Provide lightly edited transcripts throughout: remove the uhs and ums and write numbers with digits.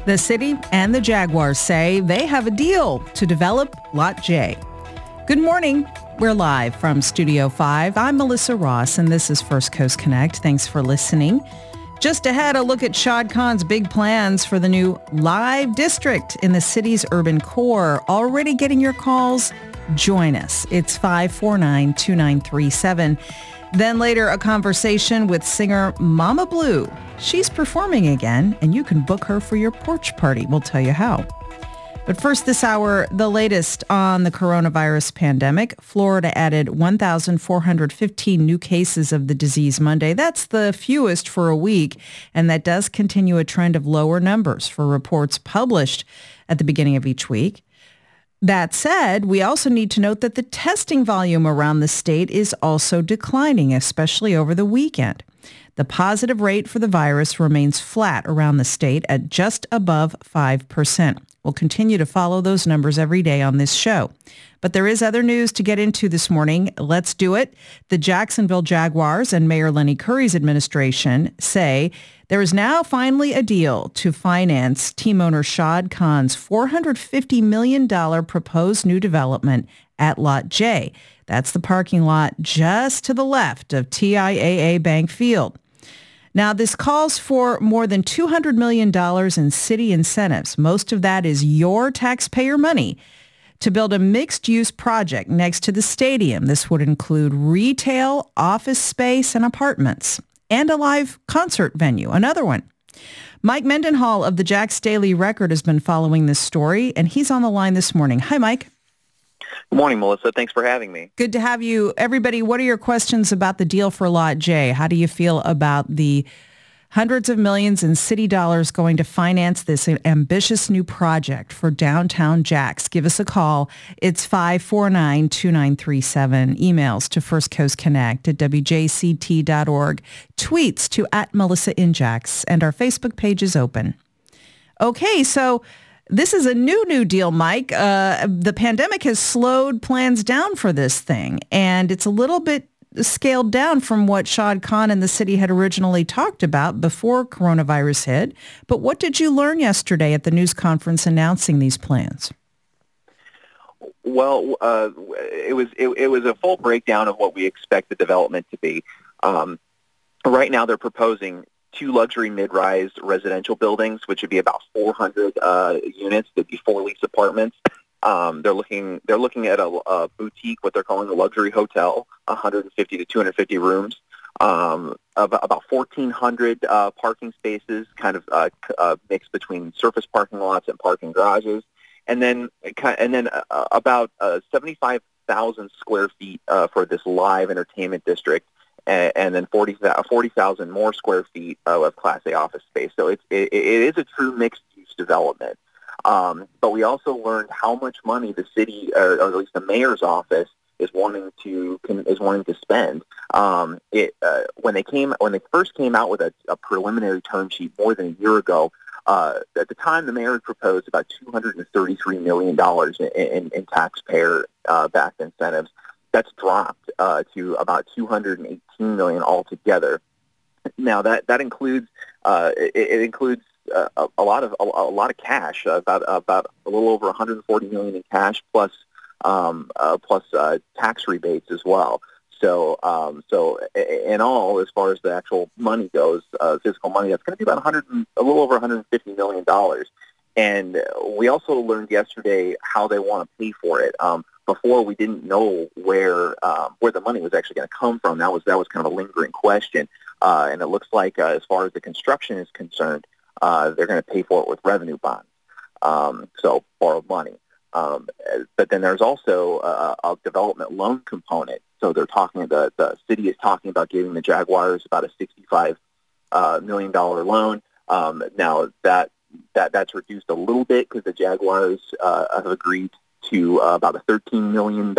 The city and the Jaguars say they have a deal to develop Lot J. Good morning. We're live from Studio 5. I'm Melissa Ross, and this is First Coast Connect. Thanks for listening. Just ahead, a look at Shad Khan's big plans for the new Live District in the city's urban core. Already getting your calls? Join us. It's 549-2937. Then later, a conversation with singer Mama Blue. She's performing again, and you can book her for your porch party. We'll tell you how. But first this hour, the latest on the coronavirus pandemic. Florida added 1,415 new cases of the disease Monday. That's the fewest for a week, and that does continue a trend of lower numbers for reports published at the beginning of each week. That said, we also need to note that the testing volume around the state is also declining, especially over the weekend. The positive rate for the virus remains flat around the state at just above 5%. We'll continue to follow those numbers every day on this show. But there is other news to get into this morning. Let's do it. The Jacksonville Jaguars and Mayor Lenny Curry's administration say there is now finally a deal to finance team owner Shad Khan's $450 million proposed new development at Lot J. That's the parking lot just to the left of TIAA Bank Field. Now, this calls for more than $200 million in city incentives. Most of that is your taxpayer money to build a mixed-use project next to the stadium. This would include retail, office space, and apartments, and a live concert venue, another one. Mike Mendenhall of the Jax Daily Record has been following this story, and he's on the line this morning. Hi, Mike. Good morning, Melissa. Thanks for having me. Good to have you. Everybody, what are your questions about the deal for Lot J? How do you feel about the hundreds of millions in city dollars going to finance this ambitious new project for downtown Jax? Give us a call. It's 549-2937. Emails to firstcoastconnect@wjct.org. Tweets to @MelissaInJax. And our Facebook page is open. Okay, so this is a new deal, Mike. The pandemic has slowed plans down for this thing, and it's a little bit scaled down from what Shad Khan and the city had originally talked about before coronavirus hit. But what did you learn yesterday at the news conference announcing these plans? Well, it was a full breakdown of what we expect the development to be. Right now, they're proposing 2 luxury mid-rise residential buildings, which would be about 400 units. They'd be 4 lease apartments. They're looking at a boutique, what they're calling a luxury hotel, 150 to 250 rooms, about 1,400 parking spaces, kind of mixed between surface parking lots and parking garages, and then about 75,000 square feet for this live entertainment district. And then 40,000 more square feet of Class A office space. So it is a true mixed-use development. But we also learned how much money the city, or at least the mayor's office, is wanting to spend. When they first came out with a preliminary term sheet more than a year ago, at the time the mayor had proposed about $233 million in taxpayer-backed incentives. That's dropped to about $218 million altogether. Now that includes it includes a lot of cash, about a little over $140 million in cash plus tax rebates as well. So in all, as far as the actual money goes, physical money, that's going to be about a little over $150 million. And we also learned yesterday how they want to pay for it. Before, we didn't know where the money was actually going to come from. That was kind of a lingering question. And it looks like, as far as the construction is concerned, they're going to pay for it with revenue bonds, so borrowed money. But then there's also a development loan component. So the city is talking about giving the Jaguars about a $65 million loan. Now that's reduced a little bit because the Jaguars have agreed to about a $13 million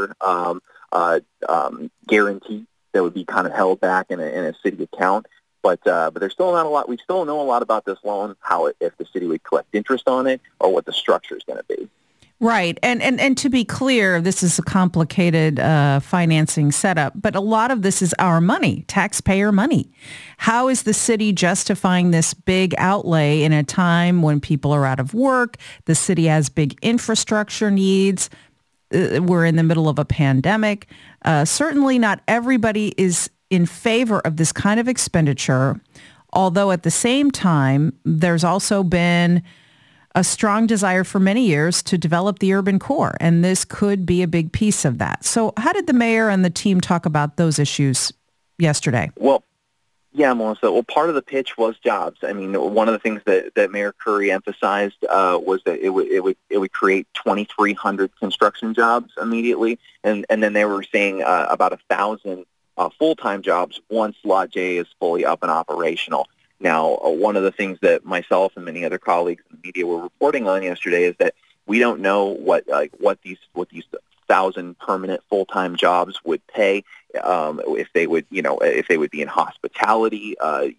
guarantee that would be kind of held back in a city account. But there's still not a lot. We still don't know a lot about this loan, if the city would collect interest on it, or what the structure is going to be. Right. And to be clear, this is a complicated financing setup, but a lot of this is our money, taxpayer money. How is the city justifying this big outlay in a time when people are out of work? The city has big infrastructure needs. We're in the middle of a pandemic. Certainly not everybody is in favor of this kind of expenditure, although at the same time, there's also been a strong desire for many years to develop the urban core, and this could be a big piece of that. So how did the mayor and the team talk about those issues yesterday? Well, yeah, Melissa. Well, part of the pitch was jobs. I mean, one of the things that Mayor Curry emphasized was that it would create 2,300 construction jobs immediately, and then they were saying about 1,000 full-time jobs once Lot J is fully up and operational. Now, one of the things that myself and many other colleagues in the media were reporting on yesterday is that we don't know what these 1,000 permanent full-time jobs would pay, if they would be in hospitality,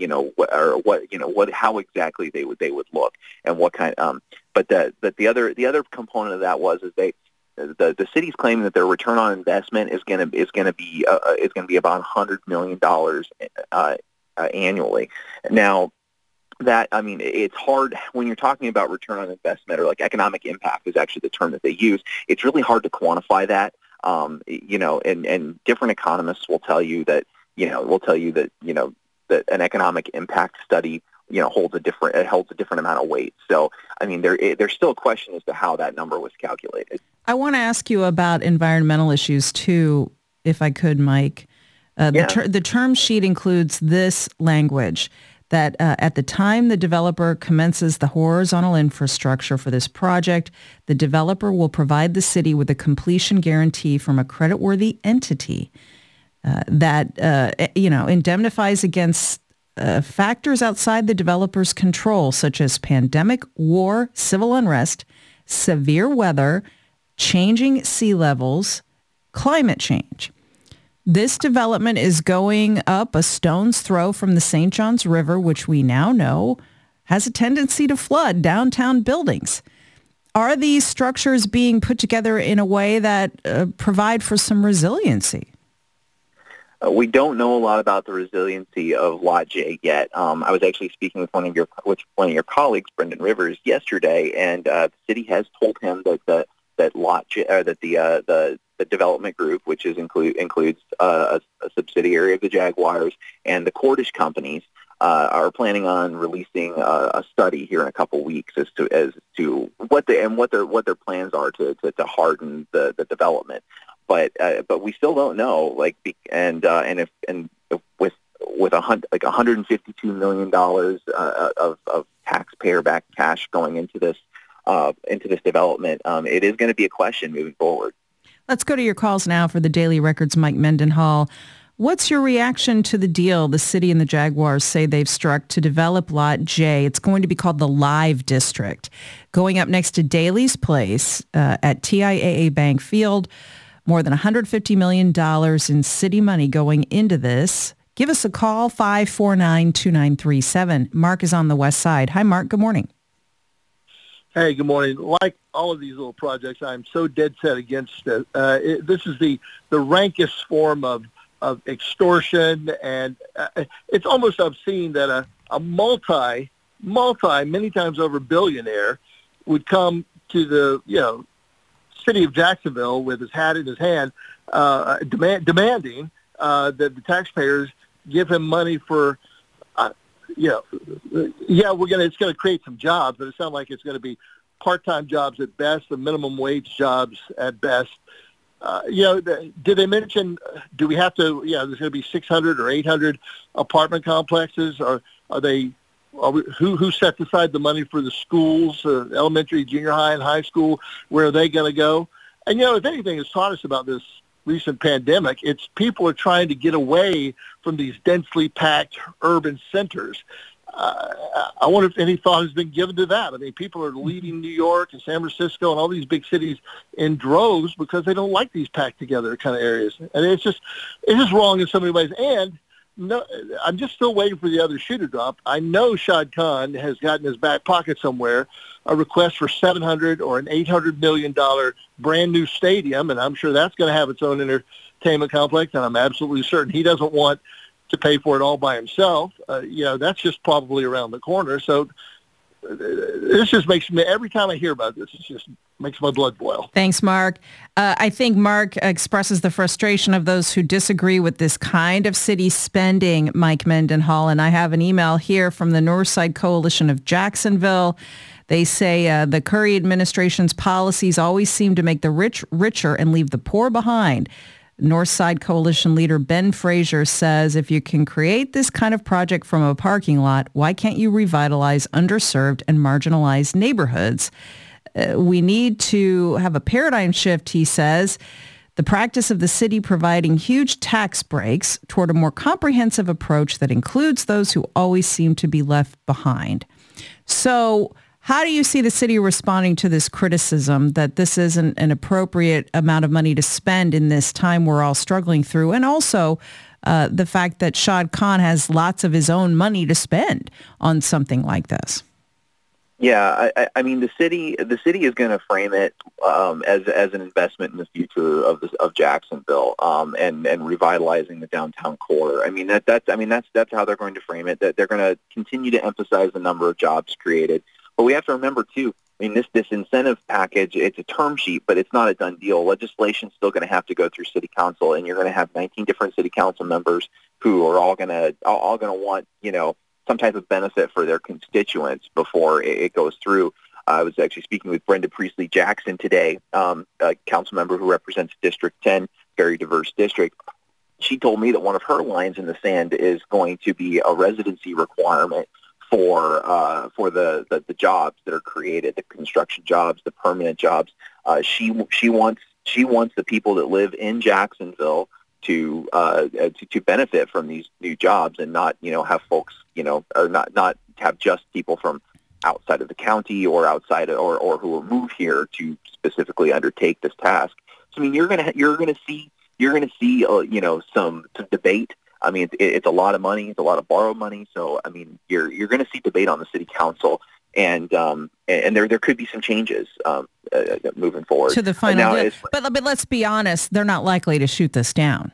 how exactly they would look, and what kind. But the other component of that is the city's claiming that their return on investment is going to be about $100 million annually. Now, it's hard when you're talking about return on investment, or like economic impact is actually the term that they use. It's really hard to quantify that. And different economists will tell you that that an economic impact study holds a different amount of weight. So, I mean, there's still a question as to how that number was calculated. I want to ask you about environmental issues too, if I could, Mike. The term sheet includes this language that at the time the developer commences the horizontal infrastructure for this project, the developer will provide the city with a completion guarantee from a creditworthy entity that indemnifies against factors outside the developer's control, such as pandemic, war, civil unrest, severe weather, changing sea levels, climate change. This development is going up a stone's throw from the St. Johns River, which we now know has a tendency to flood downtown buildings. Are these structures being put together in a way that provide for some resiliency? We don't know a lot about the resiliency of Lot J yet. I was actually speaking with one of your colleagues, Brendan Rivers, yesterday, and the city has told him that Lot J, that the development group, which includes a subsidiary of the Jaguars and the Cordish companies, are planning on releasing a study here in a couple weeks as to what their plans are to harden the development. But we still don't know. With $152 million of taxpayer-backed cash going into this development, it is going to be a question moving forward. Let's go to your calls now for the Daily Record's Mike Mendenhall. What's your reaction to the deal the city and the Jaguars say they've struck to develop Lot J? It's going to be called the Live District, going up next to Daly's Place at TIAA Bank Field. More than $150 million in city money going into this. Give us a call, 549-2937. Mark is on the west side. Hi, Mark. Good morning. Hey, good morning. Like all of these little projects, I'm so dead set against it. This is the rankest form of extortion, and it's almost obscene that a multi many times over billionaire would come to the city of Jacksonville with his hat in his hand, demanding that the taxpayers give him money for. It's going to create some jobs, but it sounds like it's going to be part-time jobs at best, the minimum wage jobs at best. Did they mention, do we have to, there's going to be 600 or 800 apartment complexes, or who sets aside the money for the schools, elementary, junior high, and high school? Where are they going to go? And, if anything has taught us about this recent pandemic, it's people are trying to get away from these densely packed urban centers. I wonder if any thought has been given to that. I mean, people are leaving New York and San Francisco and all these big cities in droves because they don't like these packed together kind of areas. And it's just wrong in so many ways. And no, I'm just still waiting for the other shoe to drop. I know Shad Khan has got in his back pocket somewhere a request for $700 or an $800 million brand new stadium, and I'm sure that's going to have its own entertainment complex, and I'm absolutely certain he doesn't want to pay for it all by himself. That's just probably around the corner. So this just makes me, every time I hear about this, it just makes my blood boil. Thanks, Mark. I think Mark expresses the frustration of those who disagree with this kind of city spending, Mike Mendenhall. And I have an email here from the Northside Coalition of Jacksonville. They say the Curry administration's policies always seem to make the rich richer and leave the poor behind. Northside Coalition leader Ben Frazier says, if you can create this kind of project from a parking lot, why can't you revitalize underserved and marginalized neighborhoods? We need to have a paradigm shift, he says. The practice of the city providing huge tax breaks toward a more comprehensive approach that includes those who always seem to be left behind. So how do you see the city responding to this criticism that this isn't an appropriate amount of money to spend in this time we're all struggling through? And also the fact that Shad Khan has lots of his own money to spend on something like this. Yeah, I mean, the city is going to frame it as an investment in the future of Jacksonville and revitalizing the downtown core. I mean, that's how they're going to frame it. That they're going to continue to emphasize the number of jobs created. But we have to remember, too, I mean, this incentive package, it's a term sheet, but it's not a done deal. Legislation's still going to have to go through city council, and you're going to have 19 different city council members who are all going to want, some type of benefit for their constituents before it goes through. I was actually speaking with Brenda Priestley Jackson today, a council member who represents District 10, very diverse district. She told me that one of her lines in the sand is going to be a residency requirement for the jobs that are created, the construction jobs, the permanent jobs. She wants the people that live in Jacksonville to benefit from these new jobs and not have folks or not have just people from outside of the county or outside or who will move here to specifically undertake this task. So I mean, you're gonna see some debate. I mean, it's a lot of money. It's a lot of borrowed money. So, I mean, you're going to see debate on the city council, and there could be some changes moving forward to the final deal. But let's be honest, they're not likely to shoot this down.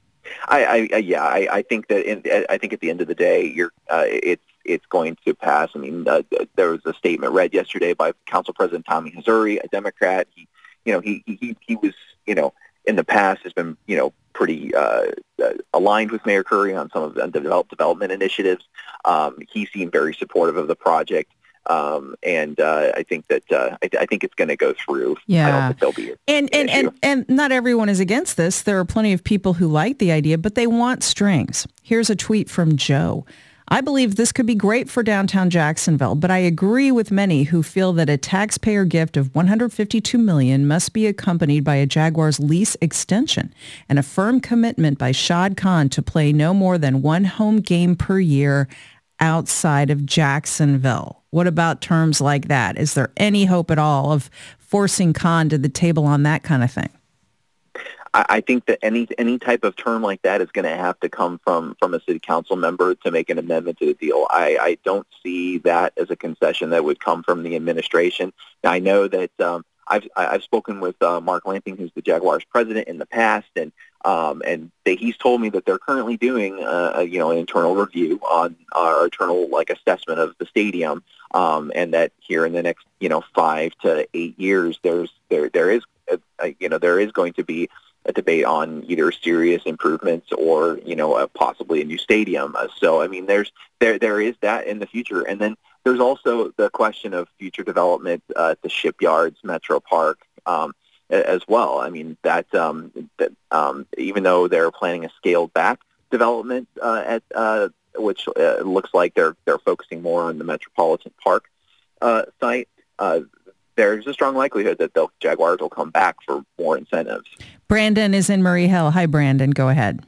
I think that I think at the end of the day, it's going to pass. I mean, there was a statement read yesterday by Council President Tommy Hazouri, a Democrat. He was in the past has been pretty aligned with Mayor Curry on some of the development initiatives. He seemed very supportive of the project, and I think that I think it's going to go through. Yeah, I don't think there'll be an issue. And not everyone is against this. There are plenty of people who like the idea, but they want strings. Here's a tweet from Joe. I believe this could be great for downtown Jacksonville, but I agree with many who feel that a taxpayer gift of $152 million must be accompanied by a Jaguars lease extension and a firm commitment by Shad Khan to play no more than one home game per year outside of Jacksonville. What about terms like that? Is there any hope at all of forcing Khan to the table on that kind of thing? I think that any type of term like that is going to have to come from a city council member to make an amendment to the deal. I don't see that as a concession that would come from the administration. Now, I know that I've spoken with Mark Lamping, who's the Jaguars president, in the past, and he's told me that they're currently doing an internal review on our internal assessment of the stadium, and that here in the next 5 to 8 years there is going to be a debate on either serious improvements or possibly a new stadium. So I mean, there is that in the future, and then there's also the question of future development at the Shipyards Metro Park as well. I mean that even though they're planning a scaled back development at which looks like they're focusing more on the Metropolitan Park site. There's a strong likelihood that the Jaguars will come back for more incentives. Brandon is in Murray Hill. Hi, Brandon. Go ahead.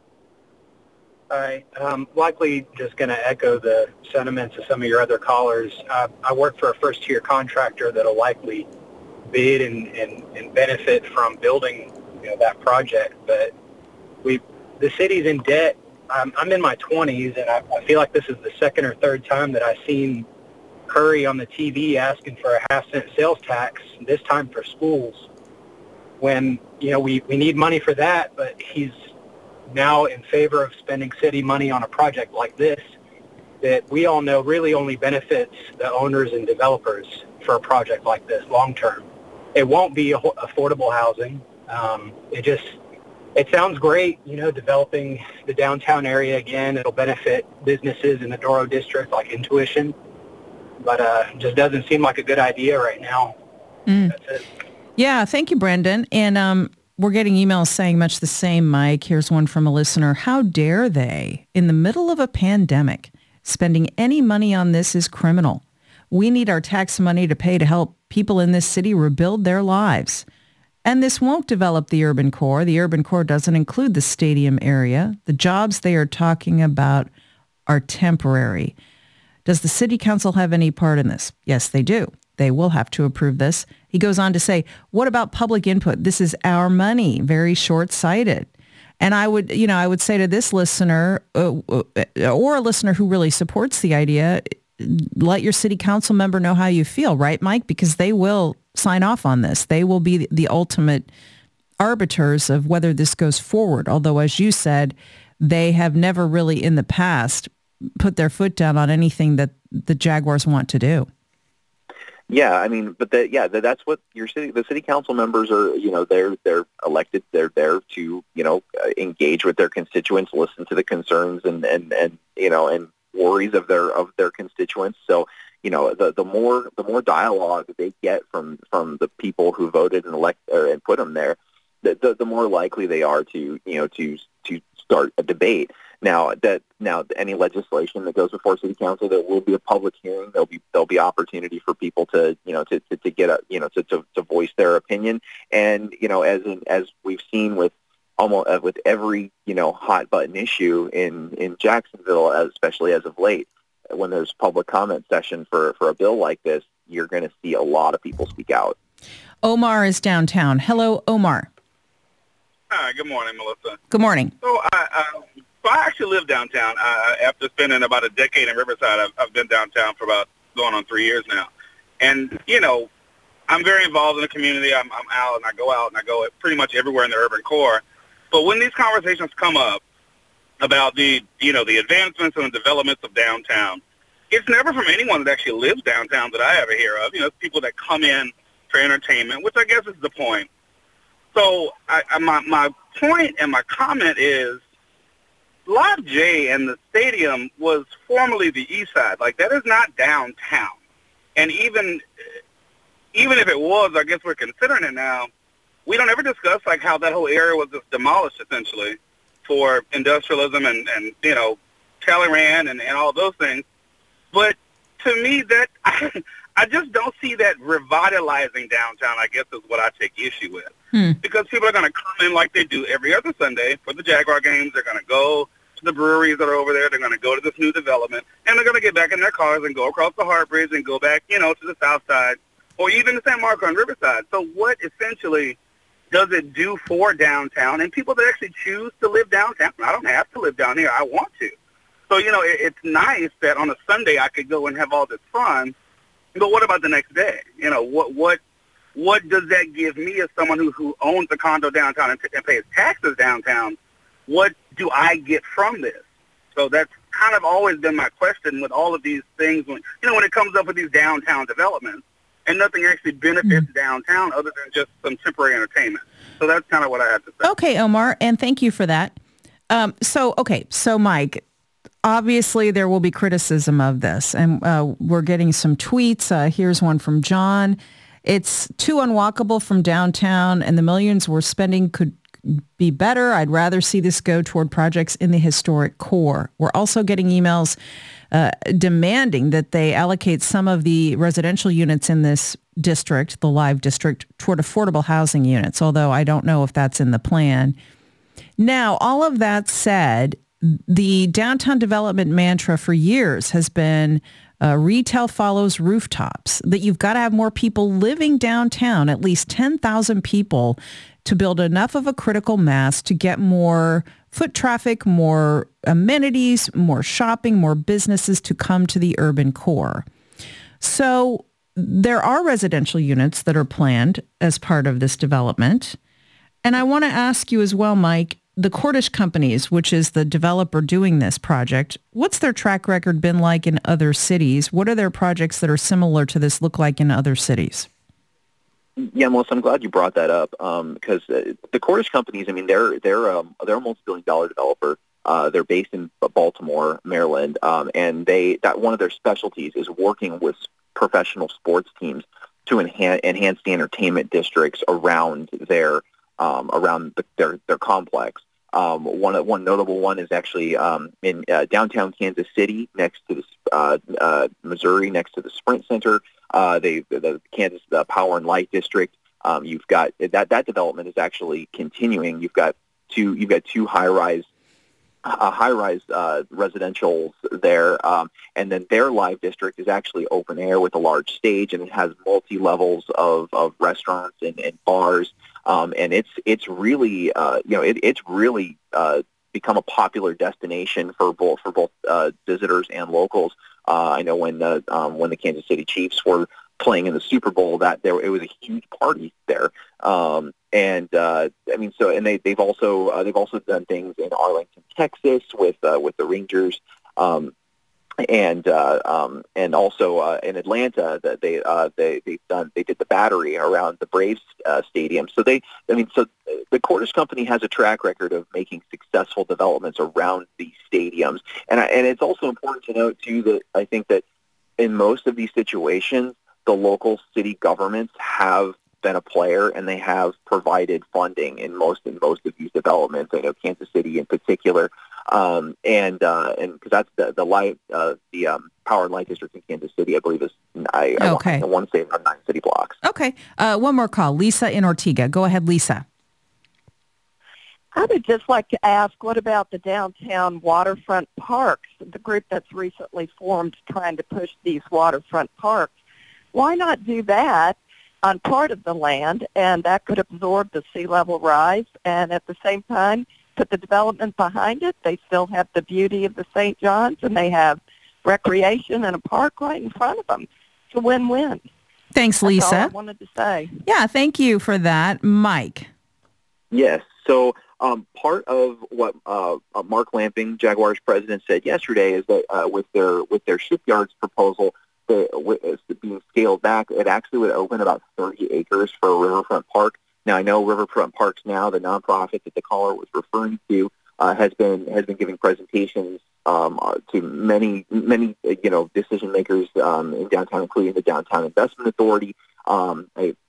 Hi. Likely just going to echo the sentiments of some of your other callers. I work for a first-tier contractor that will likely bid and benefit from building that project. But the city's in debt I'm in my 20s, and I feel like this is the second or third time that I've seen Curry on the TV asking for a half-cent sales tax, this time for schools, when, we need money for that, but he's now in favor of spending city money on a project like this that we all know really only benefits the owners and developers for a project like this long-term. It won't be affordable housing. It sounds great, developing the downtown area again. It'll benefit businesses in the Doro district like Intuition, but just doesn't seem like a good idea right now. That's it. Yeah, thank you, Brendan. And we're getting emails saying much the same, Mike. Here's one from a listener. How dare they? In the middle of a pandemic, spending any money on this is criminal. We need our tax money to pay to help people in this city rebuild their lives. And this won't develop the urban core. The urban core doesn't include the stadium area. The jobs they are talking about are temporary. Does the city council have any part in this? Yes, they do. They will have to approve this. He goes on to say, what about public input? This is our money. Very short-sighted. And I would say to this listener, or a listener who really supports the idea, let your city council member know how you feel, right, Mike? Because they will sign off on this. They will be the ultimate arbiters of whether this goes forward. Although, as you said, they have never really in the past put their foot down on anything that the Jaguars want to do. Yeah, I mean, but that's what the city council members are, they're elected. They're there to, engage with their constituents, listen to the concerns and worries of their constituents. So, the more dialogue they get from the people who voted and and put them there, the more likely they are to start a debate. Now any legislation that goes before city council, there will be a public hearing. There'll be opportunity for people to to voice their opinion. And as we've seen with every hot button issue in Jacksonville, especially as of late, when there's public comment session for a bill like this, you're going to see a lot of people speak out. Omar is downtown. Hello, Omar. Hi, good morning, Melissa. Good morning. So I actually live downtown. After spending about a decade in Riverside, I've been downtown for about going on 3 years now. And, I'm very involved in the community. I'm out and I go pretty much everywhere in the urban core. But when these conversations come up about the advancements and the developments of downtown, it's never from anyone that actually lives downtown that I ever hear of. It's people that come in for entertainment, which I guess is the point. So my point and my comment is Live J and the stadium was formerly the east side. Like, that is not downtown. And even if it was, I guess we're considering it now, we don't ever discuss, like, how that whole area was just demolished, essentially, for industrialism and Talleyrand and all those things. But to me, that I just don't see that revitalizing downtown, I guess, is what I take issue with. Because people are going to come in like they do every other Sunday for the Jaguar games. They're going to go to the breweries that are over there. They're going to go to this new development, and they're going to get back in their cars and go across the Hart Bridge and go back, to the south side or even to San Marco and Riverside. So what essentially does it do for downtown and people that actually choose to live downtown? I don't have to live down here. I want to. So, it's nice that on a Sunday I could go and have all this fun, but what about the next day? What does that give me as someone who owns a condo downtown and pays taxes downtown? What do I get from this? So that's kind of always been my question with all of these things when it comes up with these downtown developments, and nothing actually benefits downtown other than just some temporary entertainment. So that's kind of what I have to say. Okay, Omar, and thank you for that. So Mike, obviously there will be criticism of this, and we're getting some tweets. Here's one from John. It's too unwalkable from downtown, and the millions we're spending could be better. I'd rather see this go toward projects in the historic core. We're also getting emails demanding that they allocate some of the residential units in this district, the Live district, toward affordable housing units, although I don't know if that's in the plan. Now, all of that said, the downtown development mantra for years has been retail follows rooftops, that you've got to have more people living downtown, at least 10,000 people to build enough of a critical mass to get more foot traffic, more amenities, more shopping, more businesses to come to the urban core. So there are residential units that are planned as part of this development. And I want to ask you as well, Mike, the Cordish Companies, which is the developer doing this project, what's their track record been like in other cities? What are their projects that are similar to this look like in other cities? Yeah, Melissa, I'm glad you brought that up because the Cordish Companies, I mean, they're a multi-billion-dollar developer. They're based in Baltimore, Maryland, and that one of their specialties is working with professional sports teams to enhance the entertainment districts around their complex. One notable one is actually in downtown Kansas City, next to the Missouri, next to the Sprint Center. The Kansas Power and Light District. You've got that development is actually continuing. You've got two high-rise residentials there, and then their live district is actually open air with a large stage, and it has multi-levels of restaurants and bars, and it's really it's really become a popular destination for both visitors and locals. I know when the Kansas City Chiefs were playing in the Super Bowl, it was a huge party there. They've also done things in Arlington, Texas with the Rangers, and also in Atlanta that they did the Battery around the Braves stadium. So the Cordish Company has a track record of making successful developments around these stadiums, and it's also important to note too that I think that in most of these situations, the local city governments have been a player, and they have provided funding in most of these developments. I know Kansas City in particular, and because that's the Power and Light District in Kansas City, I believe is I want to say around 9 city blocks. Okay, one more call, Lisa in Ortega. Go ahead, Lisa. I would just like to ask, what about the downtown waterfront parks, the group that's recently formed trying to push these waterfront parks? Why not do that on part of the land, and that could absorb the sea level rise, and at the same time put the development behind it? They still have the beauty of the St. John's, and they have recreation and a park right in front of them. It's a win-win. Thanks, Lisa. That's all I wanted to say. Yeah, thank you for that. Mike. Yes, so part of what Mark Lamping, Jaguars president, said yesterday is that with their shipyards proposal, being scaled back, it actually would open about 30 acres for a riverfront park. Now, I know Riverfront Parks Now, the nonprofit that the caller was referring to, has been giving presentations to many decision makers in downtown, including the Downtown Investment Authority. I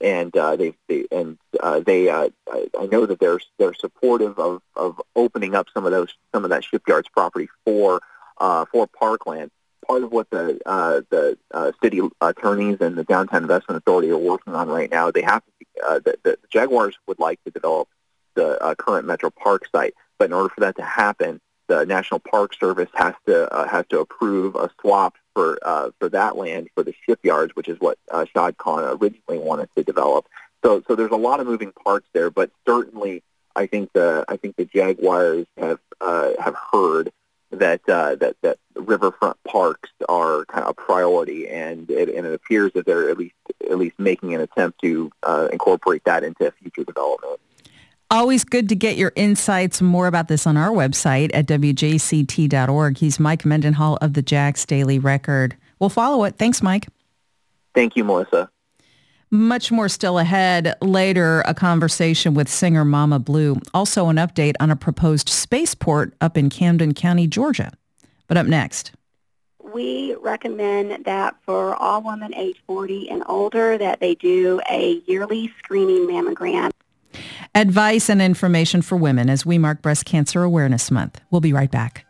know that they're supportive of opening up some of that shipyards property for parkland. Part of what the city attorneys and the Downtown Investment Authority are working on right now, they have to. The Jaguars would like to develop the current Metro Park site, but in order for that to happen, the National Park Service has to approve a swap for that land for the shipyards, which is what Shad Khan originally wanted to develop. So there's a lot of moving parts there, but certainly I think the Jaguars have heard that riverfront parks are kind of a priority, and it appears that they're at least making an attempt to incorporate that into future development. Always good to get your insights. More about this on our website at wjct.org. He's Mike Mendenhall of the Jax Daily Record. We'll follow it. Thanks, Mike. Thank you, Melissa. Much more still ahead. Later, a conversation with singer Mama Blue. Also an update on a proposed spaceport up in Camden County, Georgia. But up next. We recommend that for all women age 40 and older that they do a yearly screening mammogram. Advice and information for women as we mark Breast Cancer Awareness Month. We'll be right back.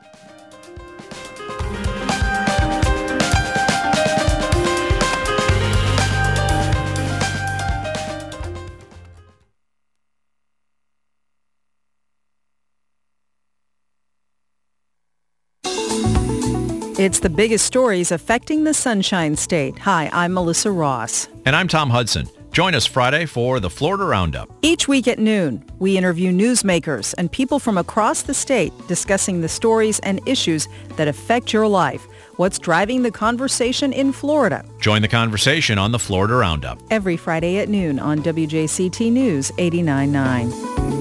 It's the biggest stories affecting the Sunshine State. Hi, I'm Melissa Ross. And I'm Tom Hudson. Join us Friday for the Florida Roundup. Each week at noon, we interview newsmakers and people from across the state discussing the stories and issues that affect your life. What's driving the conversation in Florida? Join the conversation on the Florida Roundup. Every Friday at noon on WJCT News 89.9.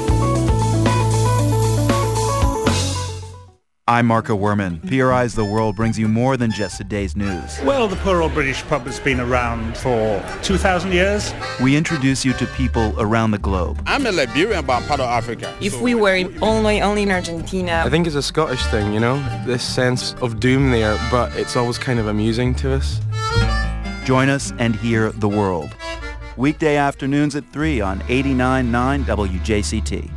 I'm Marco Werman. PRI's The World brings you more than just a day's news. Well, the poor old British pub has been around for 2,000 years. We introduce you to people around the globe. I'm a Liberian, but I'm part of Africa. If we were only in Argentina. I think it's a Scottish thing, you know, this sense of doom there, but it's always kind of amusing to us. Join us and hear The World. Weekday afternoons at 3 on 89.9 WJCT.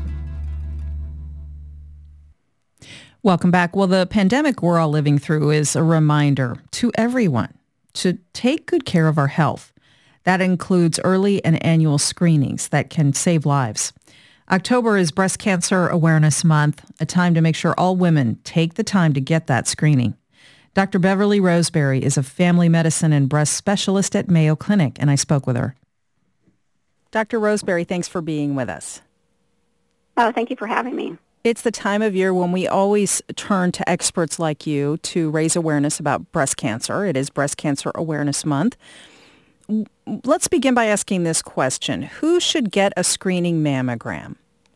Welcome back. Well, the pandemic we're all living through is a reminder to everyone to take good care of our health. That includes early and annual screenings that can save lives. October is Breast Cancer Awareness Month, a time to make sure all women take the time to get that screening. Dr. Beverly Roseberry is a family medicine and breast specialist at Mayo Clinic, and I spoke with her. Dr. Roseberry, thanks for being with us. Oh, thank you for having me. It's the time of year when we always turn to experts like you to raise awareness about breast cancer. It is Breast Cancer Awareness Month. Let's begin by asking this question. Who should get a screening mammogram?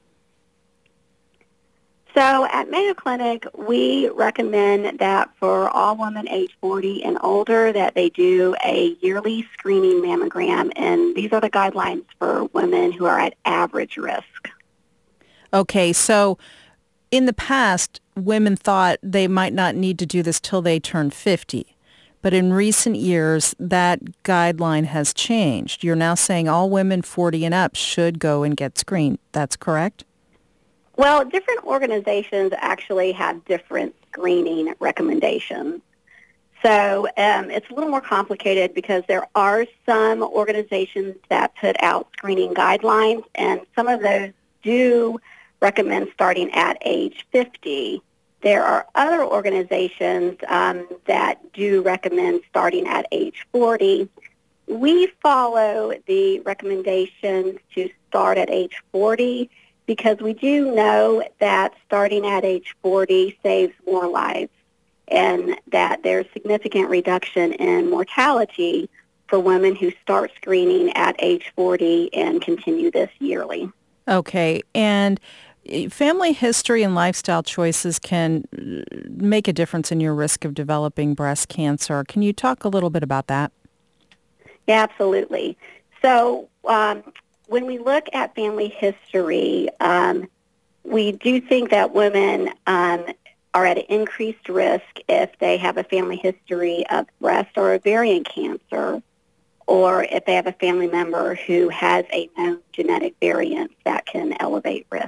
So at Mayo Clinic, we recommend that for all women age 40 and older that they do a yearly screening mammogram, and these are the guidelines for women who are at average risk. Okay, so in the past, women thought they might not need to do this till they turn 50. But in recent years, that guideline has changed. You're now saying all women 40 and up should go and get screened. That's correct? Well, different organizations actually have different screening recommendations. So it's a little more complicated because there are some organizations that put out screening guidelines, and some of those do recommend starting at age 50. There are other organizations that do recommend starting at age 40. We follow the recommendations to start at age 40 because we do know that starting at age 40 saves more lives and that there's significant reduction in mortality for women who start screening at age 40 and continue this yearly. Okay, and family history and lifestyle choices can make a difference in your risk of developing breast cancer. Can you talk a little bit about that? Yeah, absolutely. So when we look at family history, we do think that women are at increased risk if they have a family history of breast or ovarian cancer, or if they have a family member who has a known genetic variant that can elevate risk.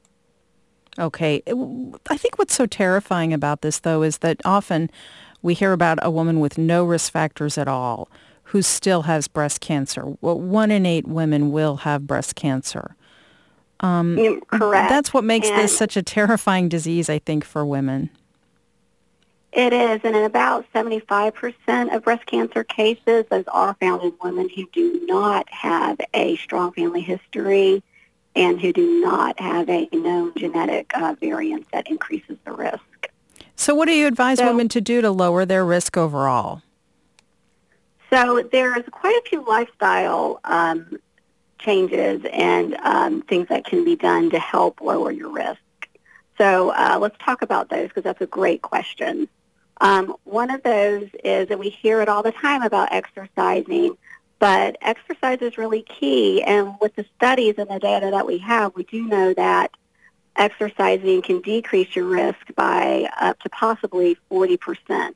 Okay. I think what's so terrifying about this, though, is that often we hear about a woman with no risk factors at all who still has breast cancer. Well, 1 in 8 women will have breast cancer. Correct. That's what makes this such a terrifying disease, I think, for women. It is, and in about 75% of breast cancer cases, those are found in women who do not have a strong family history and who do not have a known genetic variant that increases the risk. So what do you advise women to do to lower their risk overall? So there's quite a few lifestyle changes and things that can be done to help lower your risk. So let's talk about those because that's a great question. One of those is that we hear it all the time about exercising, but exercise is really key. And with the studies and the data that we have, we do know that exercising can decrease your risk by up to possibly 40%.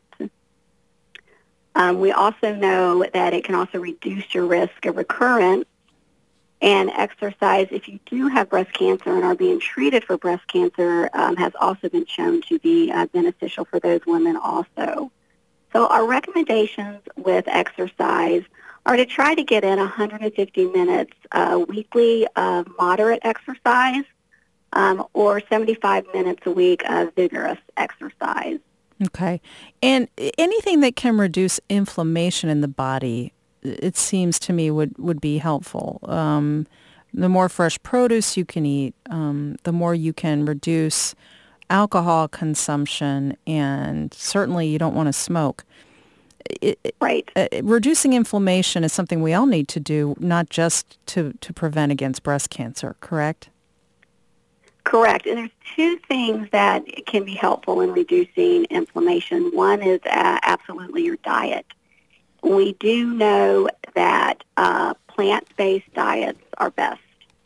We also know that it can also reduce your risk of recurrence. And exercise, if you do have breast cancer and are being treated for breast cancer, has also been shown to be beneficial for those women also. So our recommendations with exercise are to try to get in 150 minutes weekly of moderate exercise or 75 minutes a week of vigorous exercise. Okay. And anything that can reduce inflammation in the body it seems to me, would be helpful. The more fresh produce you can eat, the more you can reduce alcohol consumption, and certainly you don't want to smoke. Right. Reducing inflammation is something we all need to do, not just to prevent against breast cancer, correct? Correct. And there's two things that can be helpful in reducing inflammation. One is absolutely your diet. We do know that plant-based diets are best.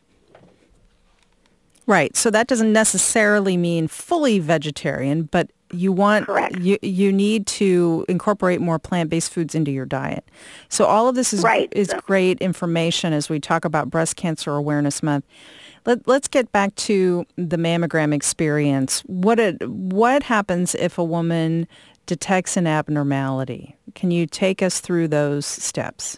Right. So that doesn't necessarily mean fully vegetarian, but you want you need to incorporate more plant-based foods into your diet. So all of this is great information as we talk about Breast Cancer Awareness Month. Let's get back to the mammogram experience. What happens if a woman detects an abnormality? Can you take us through those steps?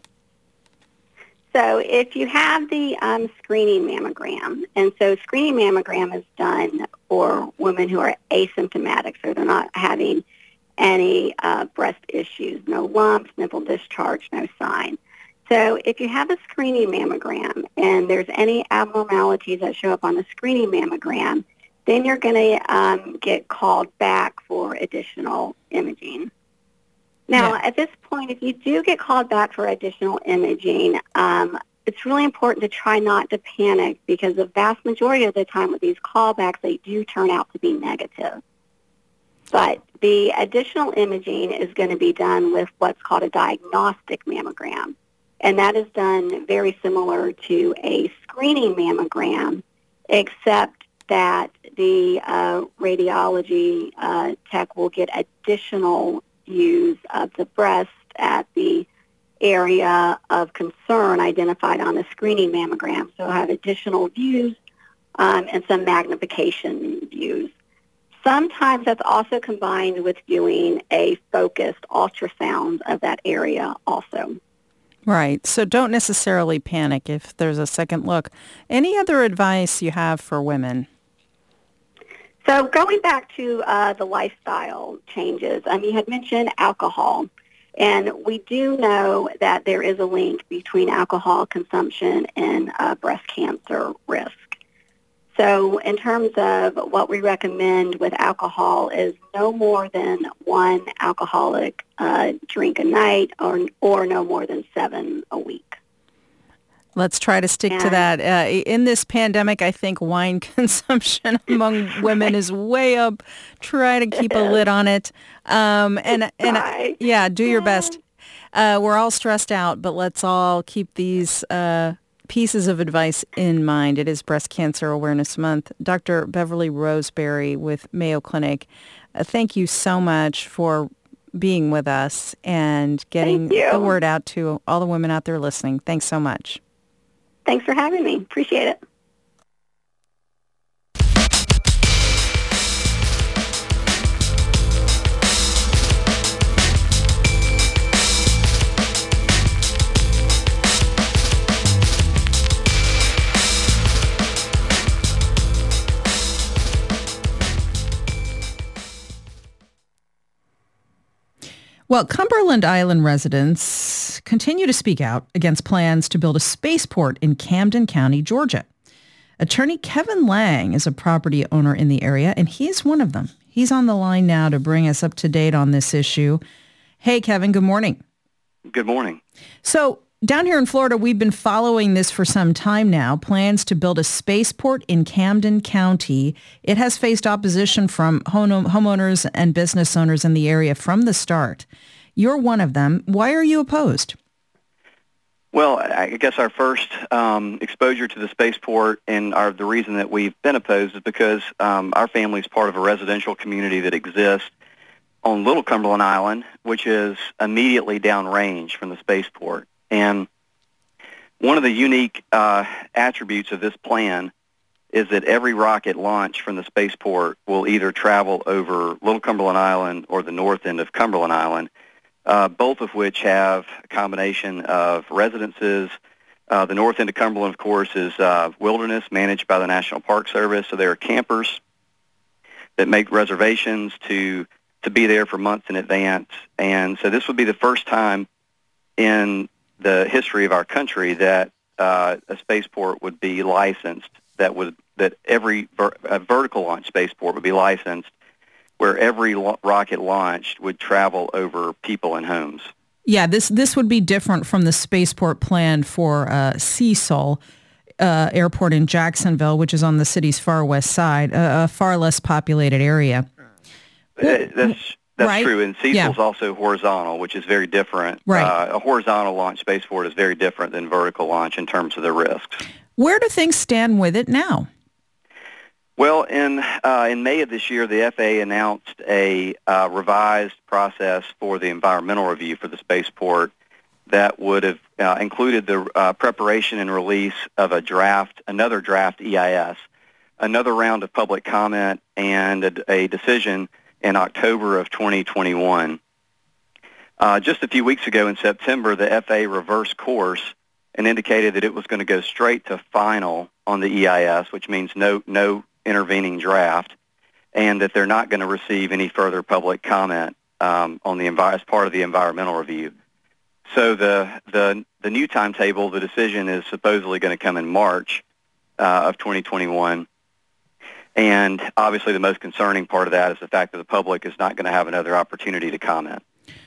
So if you have the screening mammogram, and so screening mammogram is done for women who are asymptomatic, so they're not having any breast issues, no lumps, nipple discharge, no sign. So if you have a screening mammogram and there's any abnormalities that show up on the screening mammogram, then you're going to get called back for additional imaging. Now, at this point, if you do get called back for additional imaging, it's really important to try not to panic, because the vast majority of the time with these callbacks, they do turn out to be negative. But the additional imaging is going to be done with what's called a diagnostic mammogram. And that is done very similar to a screening mammogram, except that the radiology tech will get additional views of the breast at the area of concern identified on the screening mammogram. So have additional views and some magnification views. Sometimes that's also combined with doing a focused ultrasound of that area also. Right. So don't necessarily panic if there's a second look. Any other advice you have for women? So going back to the lifestyle changes, you had mentioned alcohol, and we do know that there is a link between alcohol consumption and breast cancer risk. So in terms of what we recommend with alcohol is no more than one alcoholic drink a night or no more than 7 a week. Let's try to stick to that. In this pandemic, I think wine consumption among women is way up. Try to keep a lid on it. Do your best. We're all stressed out, but let's all keep these pieces of advice in mind. It is Breast Cancer Awareness Month. Dr. Beverly Roseberry with Mayo Clinic, thank you so much for being with us and getting the word out to all the women out there listening. Thanks so much. Thanks for having me. Appreciate it. Well, Cumberland Island residents continue to speak out against plans to build a spaceport in Camden County, Georgia. Attorney Kevin Lang is a property owner in the area, and he's one of them. He's on the line now to bring us up to date on this issue. Hey, Kevin, good morning. Good morning. So down here in Florida, we've been following this for some time now, plans to build a spaceport in Camden County. It has faced opposition from homeowners and business owners in the area from the start. You're one of them. Why are you opposed? Well, I guess our first exposure to the spaceport and the reason that we've been opposed is because our family is part of a residential community that exists on Little Cumberland Island, which is immediately downrange from the spaceport. And one of the unique attributes of this plan is that every rocket launch from the spaceport will either travel over Little Cumberland Island or the north end of Cumberland Island, both of which have a combination of residences. The north end of Cumberland, of course, is wilderness managed by the National Park Service, so there are campers that make reservations to be there for months in advance. And so this would be the first time in the history of our country that a spaceport would be licensed, that every vertical launch spaceport would be licensed, where every rocket launched would travel over people and homes. Yeah, this would be different from the spaceport planned for Cecil Airport in Jacksonville, which is on the city's far west side, a far less populated area. That's right? True, and Cecil's also horizontal, which is very different. Right. A horizontal launch spaceport is very different than vertical launch in terms of the risks. Where do things stand with it now? Well, in May of this year, the FAA announced a revised process for the environmental review for the spaceport that would have included the preparation and release of another draft EIS, another round of public comment, and a decision in October of 2021. Just a few weeks ago in September, the FAA reversed course and indicated that it was going to go straight to final on the EIS, which means no intervening draft, and that they're not going to receive any further public comment on as part of the environmental review. So the new timetable, the decision is supposedly going to come in March of 2021. And obviously the most concerning part of that is the fact that the public is not going to have another opportunity to comment.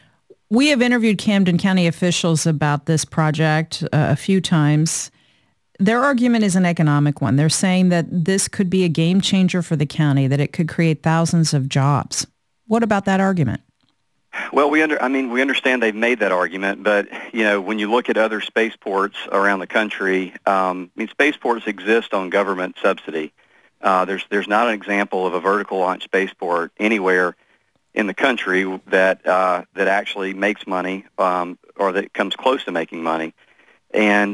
We have interviewed Camden County officials about this project a few times. Their argument is an economic one. They're saying that this could be a game changer for the county, that it could create thousands of jobs. What about that argument? Well, we understand they've made that argument, but when you look at other spaceports around the country, spaceports exist on government subsidy. There's not an example of a vertical launch spaceport anywhere in the country that actually makes money or that comes close to making money. And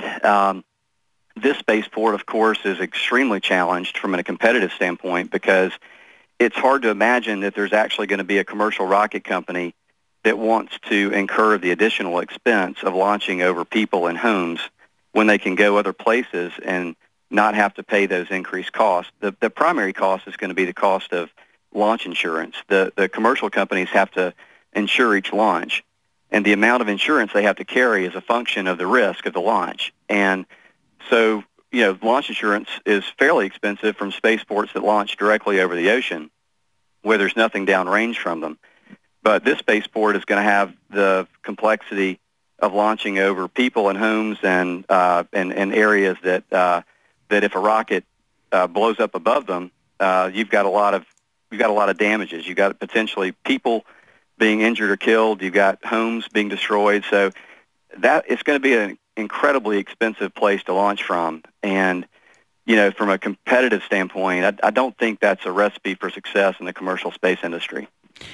this spaceport, of course, is extremely challenged from a competitive standpoint because it's hard to imagine that there's actually going to be a commercial rocket company that wants to incur the additional expense of launching over people and homes when they can go other places and not have to pay those increased costs. The primary cost is going to be the cost of launch insurance. The commercial companies have to insure each launch, and the amount of insurance they have to carry is a function of the risk of the launch. And so, launch insurance is fairly expensive from spaceports that launch directly over the ocean where there's nothing downrange from them. But this spaceport is going to have the complexity of launching over people and homes and areas that if a rocket blows up above them, you've got a lot of damages. You've got potentially people being injured or killed. You've got homes being destroyed. So that it's going to be an incredibly expensive place to launch from. And from a competitive standpoint, I don't think that's a recipe for success in the commercial space industry.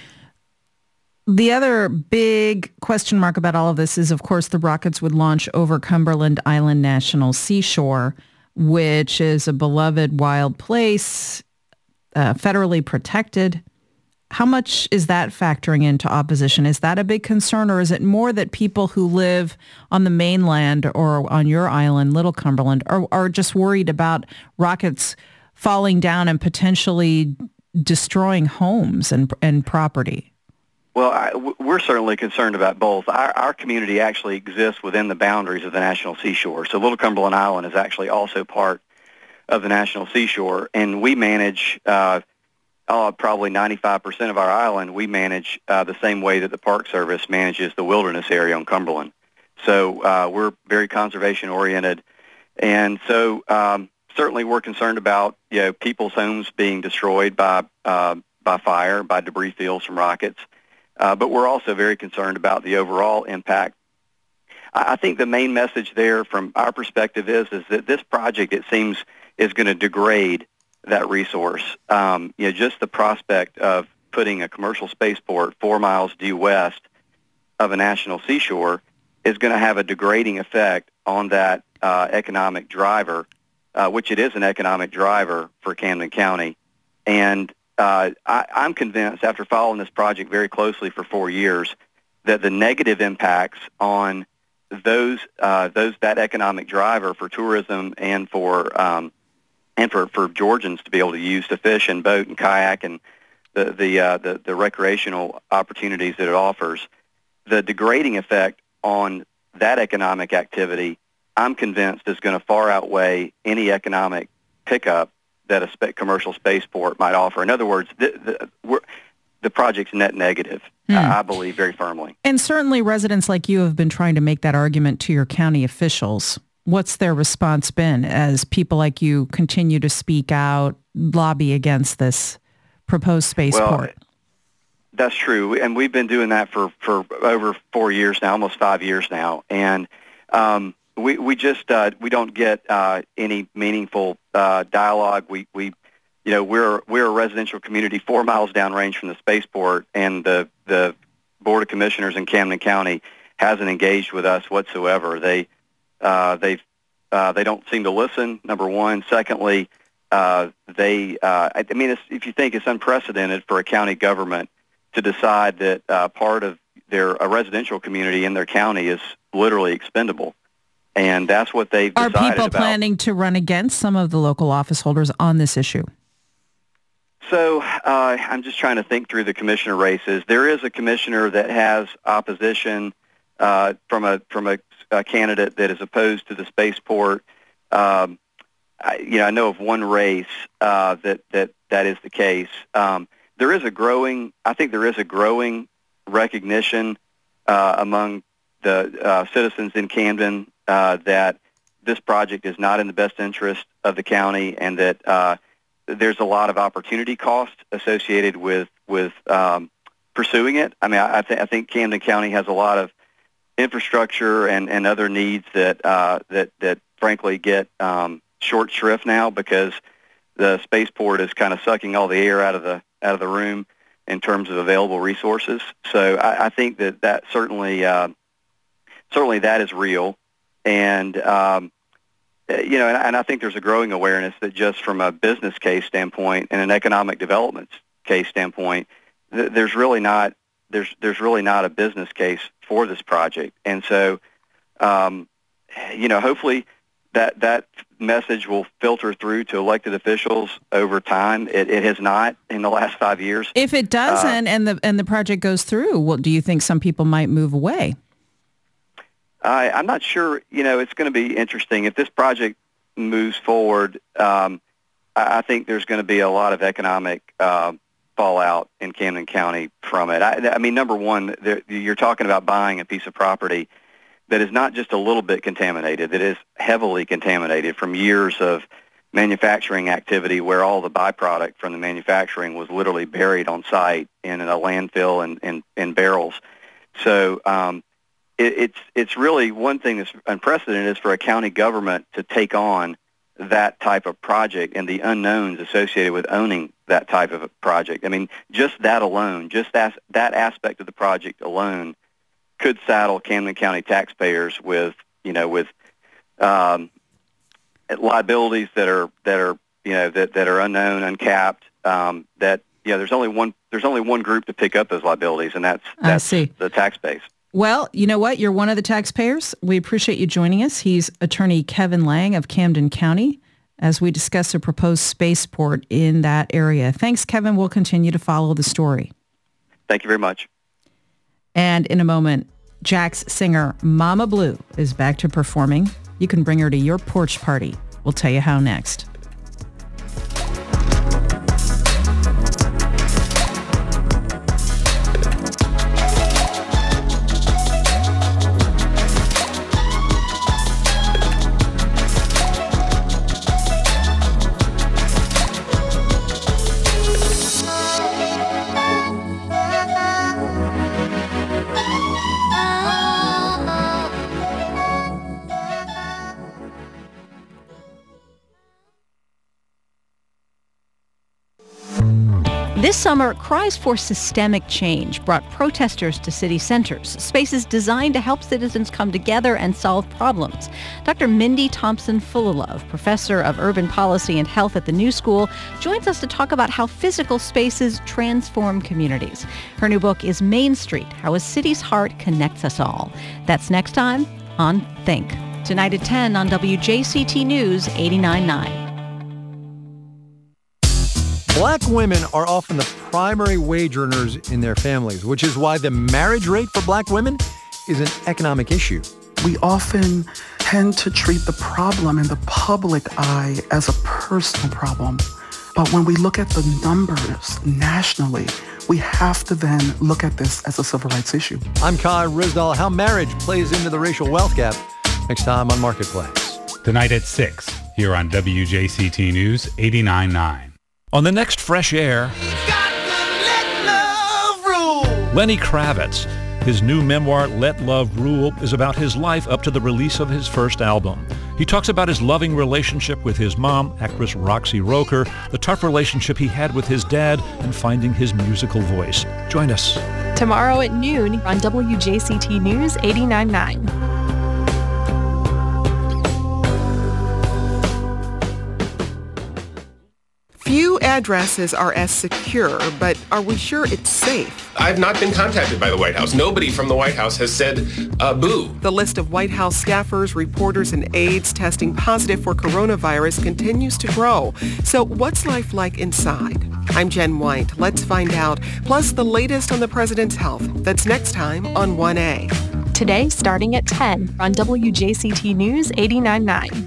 The other big question mark about all of this is, of course, the rockets would launch over Cumberland Island National Seashore, which is a beloved wild place, federally protected. How much is that factoring into opposition? Is that a big concern, or is it more that people who live on the mainland or on your island, Little Cumberland, are just worried about rockets falling down and potentially destroying homes and property? Well, we're certainly concerned about both. Our community actually exists within the boundaries of the National Seashore. So Little Cumberland Island is actually also part of the National Seashore, and we manage probably 95% of our island. We manage the same way that the Park Service manages the wilderness area on Cumberland. So we're very conservation-oriented, and so certainly we're concerned about people's homes being destroyed by fire, by debris fields from rockets. But we're also very concerned about the overall impact. I think the main message there from our perspective is that this project, it seems, is going to degrade that resource. Just the prospect of putting a commercial spaceport 4 miles due west of a national seashore is going to have a degrading effect on that economic driver, which it is an economic driver for Camden County. And I'm convinced, after following this project very closely for 4 years, that the negative impacts on that economic driver for tourism and for Georgians to be able to use to fish and boat and kayak and the recreational opportunities that it offers, the degrading effect on that economic activity, I'm convinced, is going to far outweigh any economic pickup that a commercial spaceport might offer. In other words, the project's net negative, I believe very firmly. And certainly residents like you have been trying to make that argument to your county officials. What's their response been as people like you continue to speak out, lobby against this proposed spaceport? Well, that's true, and we've been doing that for over 4 years now, almost 5 years now, and we don't get any meaningful dialogue. We're a residential community 4 miles downrange from the spaceport, and the Board of Commissioners in Camden County hasn't engaged with us whatsoever. They don't seem to listen, number one. Secondly, if you think it's unprecedented for a county government to decide that part of a residential community in their county is literally expendable. And that's what they've decided about. Are people planning to run against some of the local office holders on this issue? So I'm just trying to think through the commissioner races. There is a commissioner that has opposition from a candidate that is opposed to the spaceport. I know of one race that is the case. There is a growing recognition among the citizens in Camden that this project is not in the best interest of the county, and that there's a lot of opportunity cost associated with pursuing it. I mean, I think Camden County has a lot of infrastructure and other needs that frankly get short shrift now because the spaceport is kind of sucking all the air out of the room in terms of available resources. So I think that certainly that is real, and and I think there's a growing awareness that just from a business case standpoint and an economic development case standpoint, there's really not a business case for this project, and so hopefully that message will filter through to elected officials over time. It has not in the last 5 years. If it doesn't, and the project goes through, do you think some people might move away? I'm not sure. It's going to be interesting if this project moves forward. I think there's going to be a lot of economic fallout in Camden County from it. I mean, number one, you're talking about buying a piece of property that is not just a little bit contaminated, that is heavily contaminated from years of manufacturing activity where all the byproduct from the manufacturing was literally buried on site in a landfill and in barrels. So it's really one thing that's unprecedented is for a county government to take on that type of project and the unknowns associated with owning that type of a project. I mean, just that alone, just that aspect of the project alone could saddle Camden County taxpayers with liabilities that are unknown, uncapped. There's only one group to pick up those liabilities, and that's the tax base. Well, you know what? You're one of the taxpayers. We appreciate you joining us. He's Attorney Kevin Lang of Camden County as we discuss a proposed spaceport in that area. Thanks, Kevin. We'll continue to follow the story. Thank you very much. And in a moment, Jack's singer Mama Blue is back to performing. You can bring her to your porch party. We'll tell you how next. This summer, cries for systemic change brought protesters to city centers, spaces designed to help citizens come together and solve problems. Dr. Mindy Thompson-Fullilove, professor of urban policy and health at the New School, joins us to talk about how physical spaces transform communities. Her new book is Main Street, How a City's Heart Connects Us All. That's next time on Think. Tonight at 10 on WJCT News 89.9. Black women are often the primary wage earners in their families, which is why the marriage rate for black women is an economic issue. we often tend to treat the problem in the public eye as a personal problem. But when we look at the numbers nationally, we have to then look at this as a civil rights issue. I'm Kai Rizdal. How marriage plays into the racial wealth gap. Next time on Marketplace. Tonight at 6, here on WJCT News 89.9. On the next Fresh Air, Lenny Kravitz. His new memoir, Let Love Rule, is about his life up to the release of his first album. He talks about his loving relationship with his mom, actress Roxy Roker, the tough relationship he had with his dad, and finding his musical voice. Join us. Tomorrow at noon on WJCT News 89.9. Few addresses are as secure, but are we sure it's safe? I've not been contacted by the White House. Nobody from the White House has said boo. The list of White House staffers, reporters, and aides testing positive for coronavirus continues to grow. So what's life like inside? I'm Jen White. Let's find out. Plus the latest on the president's health. That's next time on 1A. Today, starting at 10 on WJCT News 89.9.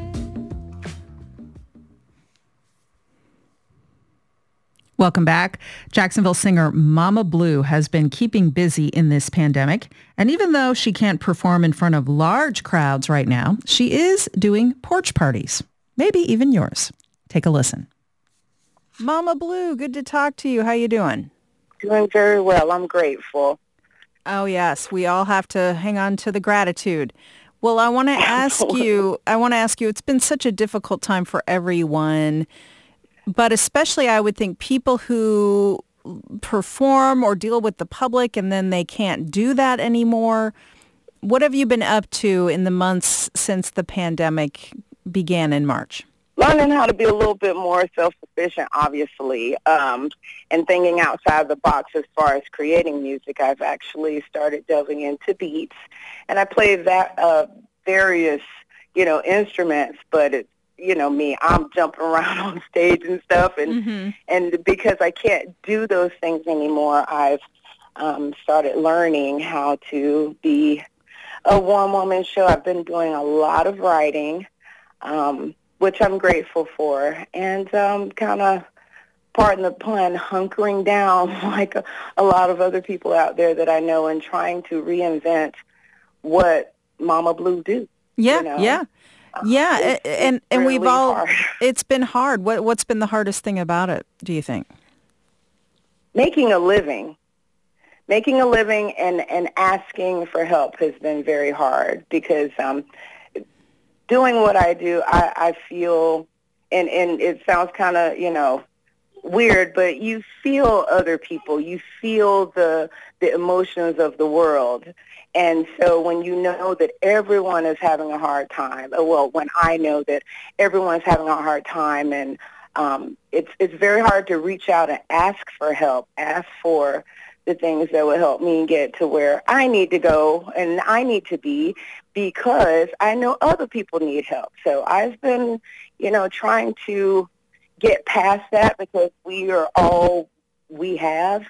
Welcome back. Jacksonville singer Mama Blue has been keeping busy in this pandemic. And even though she can't perform in front of large crowds right now, she is doing porch parties. Maybe even yours. Take a listen. Mama Blue, good to talk to you. How you doing? Doing very well. I'm grateful. Oh, yes. We all have to hang on to the gratitude. Well, I want to ask you, it's been such a difficult time for everyone. But especially, I would think people who perform or deal with the public and then they can't do that anymore. What have you been up to in the months since the pandemic began in March? Learning how to be a little bit more self-sufficient, obviously, and thinking outside the box as far as creating music. I've actually started delving into beats, and I play various, instruments, but it's, me, I'm jumping around on stage and stuff. And because I can't do those things anymore, I've started learning how to be a one-woman show. I've been doing a lot of writing, which I'm grateful for, and kind of, pardon the pun, hunkering down like a lot of other people out there that I know and trying to reinvent what Mama Blue do. Yeah. And really we've all, hard. It's been hard. What's been the hardest thing about it, do you think? Making a living and asking for help has been very hard because doing what I do, I feel, and it sounds kind of, weird, but you feel other people. You feel the emotions of the world. And so when you know that everyone is having a hard time, when I know that everyone's having a hard time, and it's very hard to reach out and ask for help, ask for the things that will help me get to where I need to go and I need to be, because I know other people need help. So I've been, trying to get past that because we are all we have,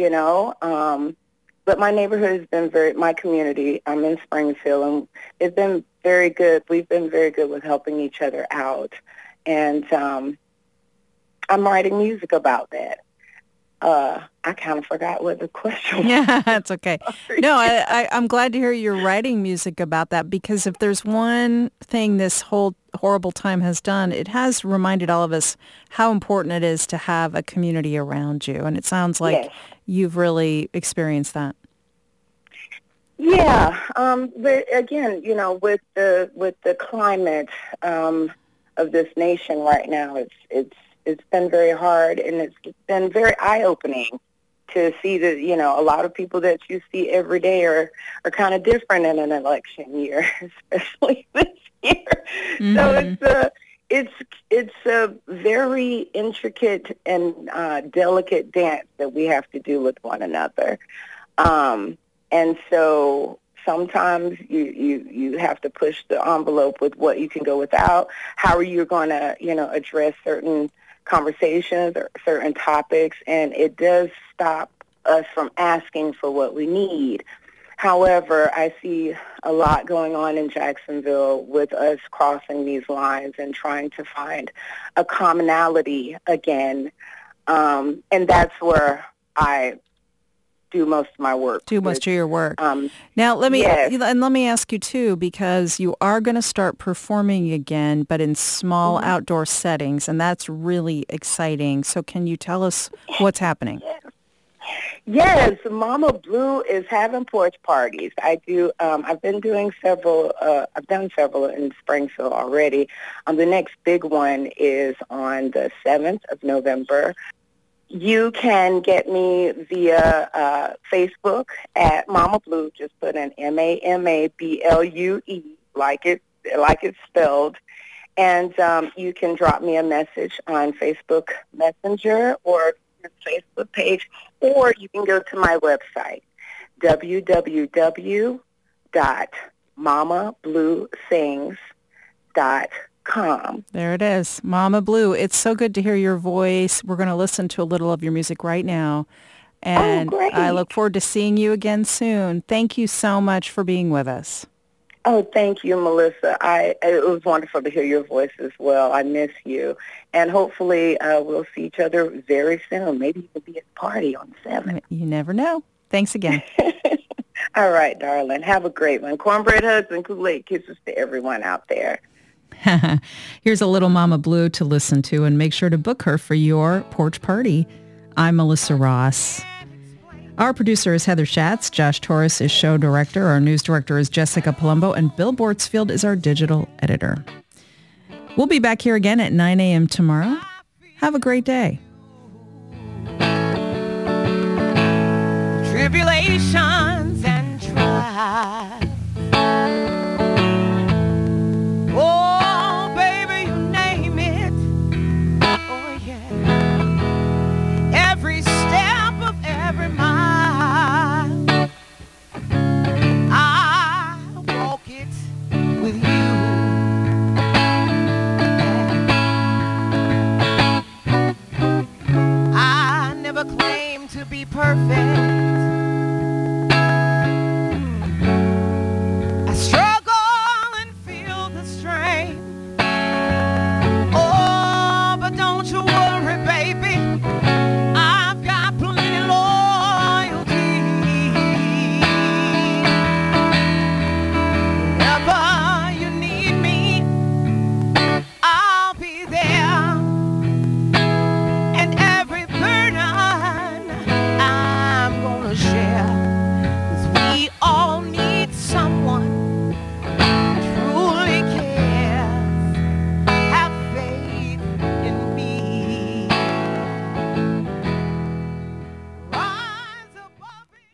But my neighborhood has been my community, I'm in Springfield, and it's been very good. We've been very good with helping each other out. And I'm writing music about that. I kind of forgot what the question was. Yeah, that's okay. No, I'm glad to hear you're writing music about that, because if there's one thing this whole horrible time has done, it has reminded all of us how important it is to have a community around you. And it sounds like you've really experienced that. Yeah, but again, with the climate of this nation right now, it's been very hard, and it's been very eye-opening to see that, a lot of people that you see every day are kind of different in an election year, especially this year. Mm-hmm. So it's a very intricate and delicate dance that we have to do with one another. And so sometimes you have to push the envelope with what you can go without. How are you going to, address certain conversations or certain topics? And it does stop us from asking for what we need. However, I see a lot going on in Jacksonville with us crossing these lines and trying to find a commonality again. And that's where I do most of my work. Do most of your work. Now, let me ask you too, because you are going to start performing again, but in small outdoor settings, and that's really exciting. So can you tell us what's happening? Yes, Mama Blue is having porch parties. I do. I've been doing several. I've done several in Springfield already. The next big one is on the 7th of November. You can get me via Facebook at Mama Blue. Just put in MAMABLUE, like it's spelled, and you can drop me a message on Facebook Messenger or Facebook page, or you can go to my website, www.mamabluesings.com. There it is, Mama Blue. It's so good to hear your voice. We're going to listen to a little of your music right now, and I look forward to seeing you again soon. Thank you so much for being with us. Oh, thank you, Melissa. It was wonderful to hear your voice as well. I miss you. And hopefully we'll see each other very soon. Maybe you could be at the party on the 7th. You never know. Thanks again. All right, darling. Have a great one. Cornbread hugs and Kool-Aid kisses to everyone out there. Here's a little Mama Blue to listen to, and make sure to book her for your porch party. I'm Melissa Ross. Our producer is Heather Schatz. Josh Torres is show director. Our news director is Jessica Palumbo. And Bill Bortsfield is our digital editor. We'll be back here again at 9 a.m. tomorrow. Have a great day. Tribulations and trials. Oh, baby, you name it. Oh, yeah. Every step of every mile. Claim to be perfect. I struggle and feel the strain. Oh, but don't you worry, baby. I've got plenty loyalty. Whenever you need me, I'll be there. And every burden I'm gonna share, 'cause we all need someone who truly cares. Have faith in me. Rise above it.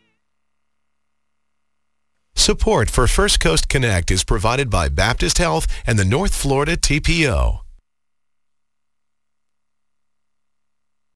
Support for First Coast Connect is provided by Baptist Health and the North Florida TPO.